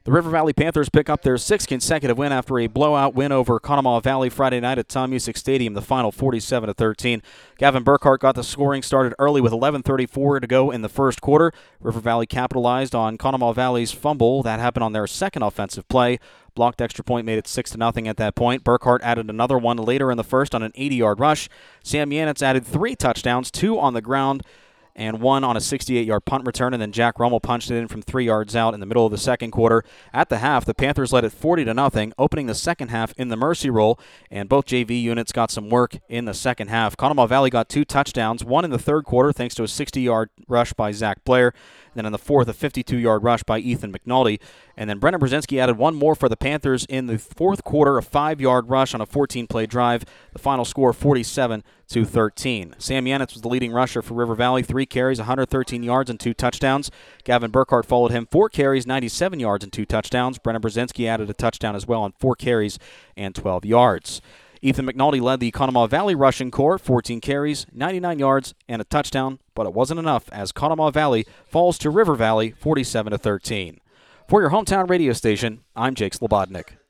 The River Valley Panthers pick up their sixth consecutive win after a blowout win over Conemaugh Valley Friday night at Tom Music Stadium, the final 47-13. Gavin Burkhart got the scoring started early with 11:34 to go in the first quarter. River Valley capitalized on Conemaugh Valley's fumble. That happened on their second offensive play. Blocked extra point made it 6-0 at that point. Burkhart added another one later in the first on an 80-yard rush. Sam Yanitz added 3 touchdowns, 2 on the ground, and 1 on a 68-yard punt return, and then Jack Rummel punched it in from 3 yards out in the middle of the second quarter. At the half, the Panthers led it 40-0, opening the second half in the Mercy Roll, and both JV units got some work in the second half. Conemaugh Valley got 2 touchdowns, one in the third quarter thanks to a 60-yard rush by Zach Blair, and then in the fourth, a 52-yard rush by Ethan McNulty. And then Brennan Brzezinski added one more for the Panthers in the fourth quarter, a 5-yard rush on a 14-play drive. The final score, 47-13. Sam Yanitz was the leading rusher for River Valley, 3 carries, 113 yards, and 2 touchdowns. Gavin Burkhart followed him, 4 carries, 97 yards, and 2 touchdowns. Brennan Brzezinski added a touchdown as well on 4 carries and 12 yards. Ethan McNulty led the Conemaugh Valley rushing corps, 14 carries, 99 yards, and a touchdown, but it wasn't enough as Conemaugh Valley falls to River Valley 47-13. For your hometown radio station, I'm Jake Slobodnik.